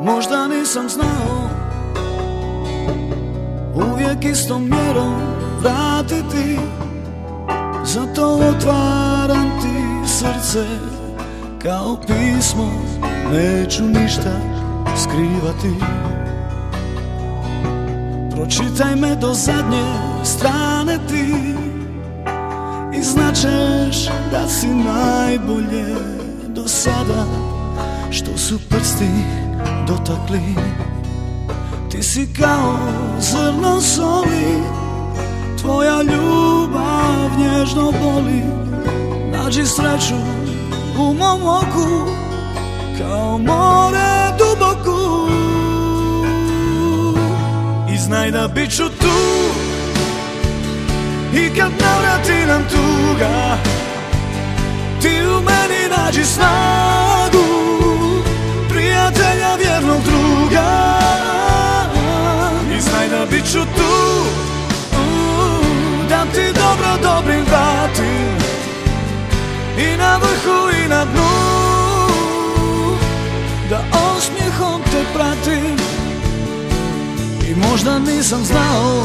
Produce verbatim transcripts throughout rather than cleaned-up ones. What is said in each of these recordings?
Možda nisam znao uvijek istom mjerom vratiti, zato otvaram ti srce kao pismo, neću ništa skrivati. Pročitaj me do zadnje strane ti i značeš da si najbolje do sada što su prsti dotakli. Ti si kao zrno soli, tvoja ljubav nježno boli. Nađi sreću u mom oku, kao more duboku. I znaj da bit ću tu i kad navrati nam tuga, ti u meni nađi snagu, prijatelja vjernog druga. I znaj da bit ću tu, da ti dobro dobrim vratim, i na vrhu i na dnu, da osmijehom te pratim. I možda nisam znao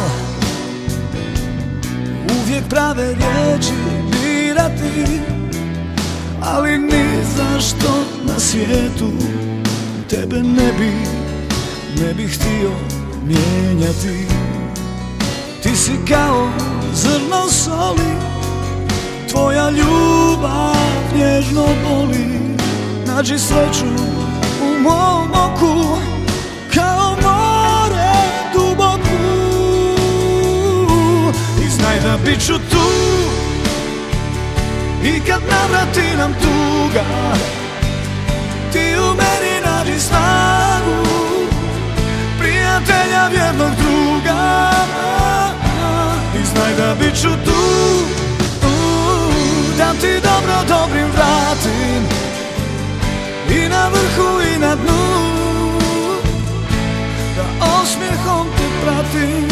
uvijek prave riječi birati, ali ni zašto na svijetu tebe ne bi, ne bi htio mijenjati. Ti si kao zrno soli, tvoja ljubav nježno boli. Nađi sreću u mom oku, kao more duboku. I znaj da bit ću tu i kad navrati nam tuga, ti u meni nađi snagu, prijatelja vjernog druga. I znaj da bit ću tu, da ti dobro dobrim vratim, i na vrhu i na dnu, da osmijehom te pratim.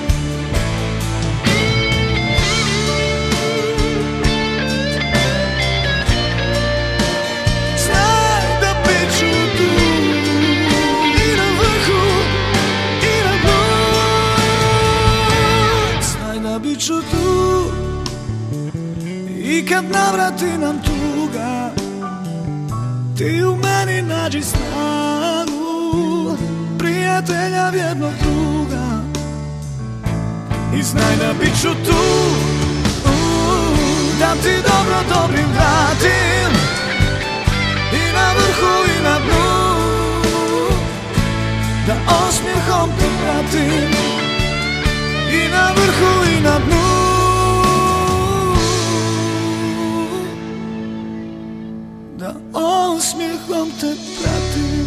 Znaj da bit ću tu, i na vrhu i na dnu. Znaj da bit ću tu i kad navrati nam tuga, ti u meni nađi snagu, prijatelja vjernog druga. I znaj da bit ću tu, da ti dobro dobrim vratim, i na vrhu i na dnu, da osmijehom te pratim, i na vrhu i na dnu, da osmijehom te pratim.